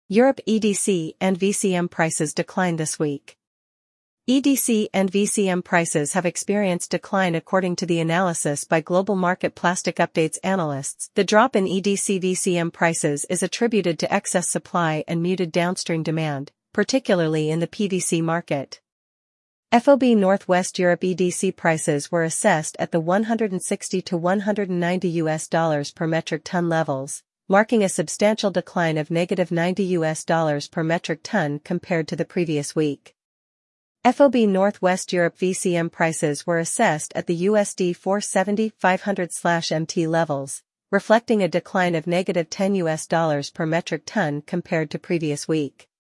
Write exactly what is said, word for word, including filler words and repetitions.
Europe E D C and V C M prices declined this week. E D C and V C M prices have experienced decline according to the analysis by Global Market Plastic Updates analysts. The drop in E D C V C M prices is attributed to excess supply and muted downstream demand, particularly in the P V C market. F O B Northwest Europe E D C prices were assessed at the one hundred sixty to one hundred ninety U S dollars per metric ton levels, marking a substantial decline of negative ninety U S dollars per metric ton compared to the previous week. F O B Northwest Europe V C M prices were assessed at the U S D four seventy to five hundred M T levels, reflecting a decline of negative ten U S dollars per metric ton compared to previous week.